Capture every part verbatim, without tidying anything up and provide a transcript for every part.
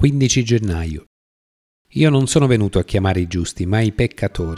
quindici gennaio. Io non sono venuto a chiamare i giusti, ma i peccatori.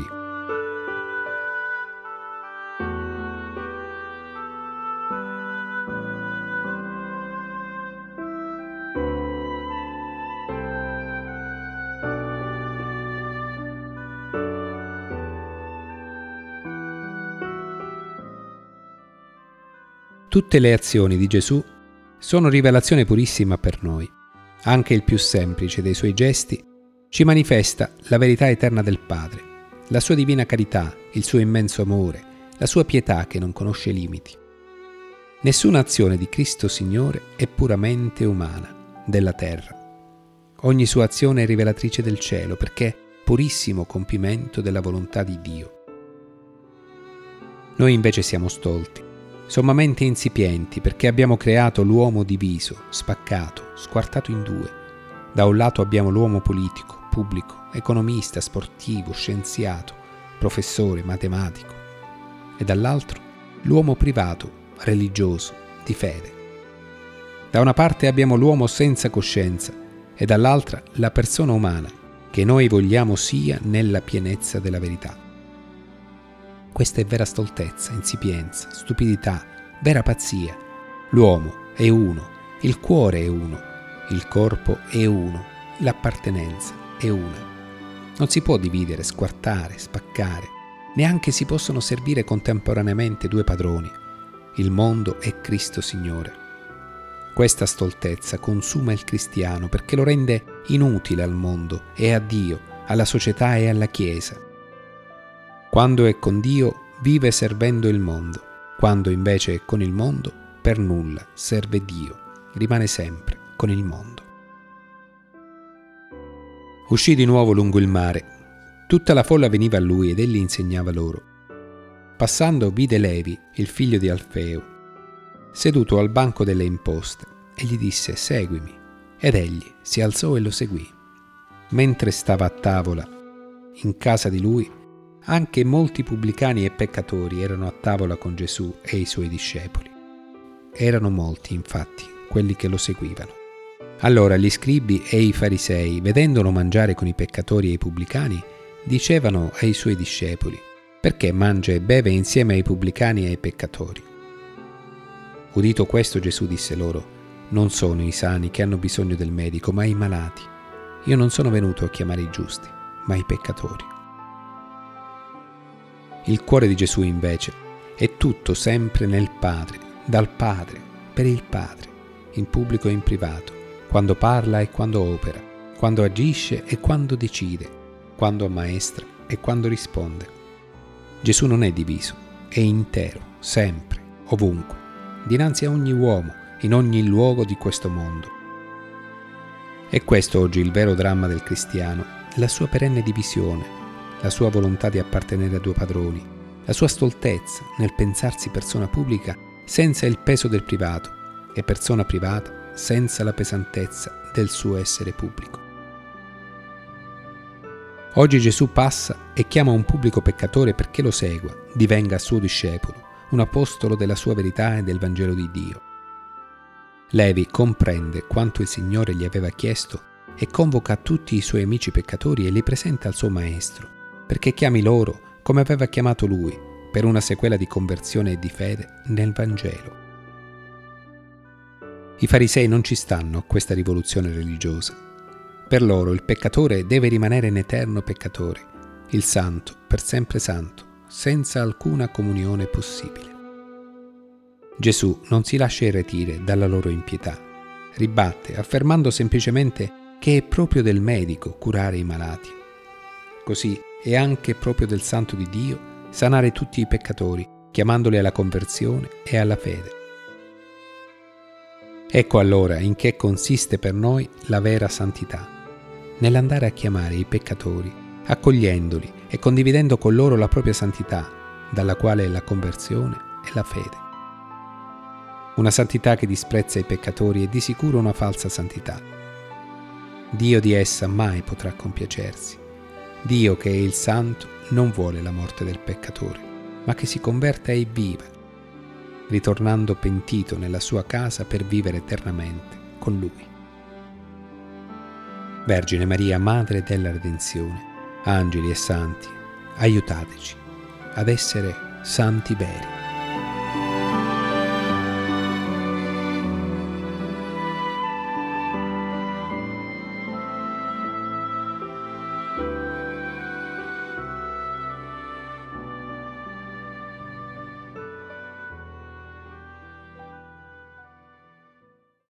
Tutte le azioni di Gesù sono rivelazione purissima per noi. Anche il più semplice dei suoi gesti ci manifesta la verità eterna del Padre, la sua divina carità, il suo immenso amore, la sua pietà che non conosce limiti. Nessuna azione di Cristo Signore è puramente umana, della terra. Ogni sua azione è rivelatrice del cielo, perché è purissimo compimento della volontà di Dio. Noi invece siamo stolti, sommamente insipienti, perché abbiamo creato l'uomo diviso, spaccato, squartato in due. Da un lato abbiamo l'uomo politico, pubblico, economista, sportivo, scienziato, professore, matematico, e dall'altro l'uomo privato, religioso, di fede. Da una parte abbiamo l'uomo senza coscienza e dall'altra la persona umana, che noi vogliamo sia nella pienezza della verità. Questa è vera stoltezza, insipienza, stupidità, vera pazzia. L'uomo è uno, il cuore è uno, il corpo è uno, l'appartenenza è una. Non si può dividere, squartare, spaccare, neanche si possono servire contemporaneamente due padroni, il mondo e Cristo Signore. Questa stoltezza consuma il cristiano perché lo rende inutile al mondo e a Dio, alla società e alla Chiesa. Quando è con Dio, vive servendo il mondo. Quando invece è con il mondo, per nulla serve Dio. Rimane sempre con il mondo. Uscì di nuovo lungo il mare. Tutta la folla veniva a lui ed egli insegnava loro. Passando vide Levi, il figlio di Alfeo, seduto al banco delle imposte, e gli disse: «Seguimi». Ed egli si alzò e lo seguì. Mentre stava a tavola in casa di lui, anche molti pubblicani e peccatori erano a tavola con Gesù e i suoi discepoli. Erano molti, infatti, quelli che lo seguivano. Allora gli scribi e i farisei, vedendolo mangiare con i peccatori e i pubblicani, dicevano ai suoi discepoli: «Perché mangia e beve insieme ai pubblicani e ai peccatori?» Udito questo, Gesù disse loro: «Non sono i sani che hanno bisogno del medico, ma i malati. Io non sono venuto a chiamare i giusti, ma i peccatori». Il cuore di Gesù, invece, è tutto sempre nel Padre, dal Padre, per il Padre, in pubblico e in privato, quando parla e quando opera, quando agisce e quando decide, quando ammaestra e quando risponde. Gesù non è diviso, è intero, sempre, ovunque, dinanzi a ogni uomo, in ogni luogo di questo mondo. E questo oggi il vero dramma del cristiano, la sua perenne divisione, la sua volontà di appartenere a due padroni, la sua stoltezza nel pensarsi persona pubblica senza il peso del privato e persona privata senza la pesantezza del suo essere pubblico. Oggi Gesù passa e chiama un pubblico peccatore perché lo segua, divenga suo discepolo, un apostolo della sua verità e del Vangelo di Dio. Levi comprende quanto il Signore gli aveva chiesto e convoca tutti i suoi amici peccatori e li presenta al suo maestro, perché chiami loro come aveva chiamato lui, per una sequela di conversione e di fede nel Vangelo. I farisei non ci stanno a questa rivoluzione religiosa. Per loro il peccatore deve rimanere in eterno peccatore, il santo per sempre santo, senza alcuna comunione possibile. Gesù non si lascia irretire dalla loro impietà, ribatte affermando semplicemente che è proprio del medico curare i malati. Così è anche proprio del Santo di Dio sanare tutti i peccatori, chiamandoli alla conversione e alla fede. Ecco allora in che consiste per noi la vera santità, nell'andare a chiamare i peccatori, accogliendoli e condividendo con loro la propria santità, dalla quale è la conversione e la fede. Una santità che disprezza i peccatori è di sicuro una falsa santità. Dio di essa mai potrà compiacersi. Dio, che è il Santo, non vuole la morte del peccatore, ma che si converta e viva, ritornando pentito nella sua casa per vivere eternamente con Lui. Vergine Maria, Madre della Redenzione, angeli e santi, aiutateci ad essere santi veri.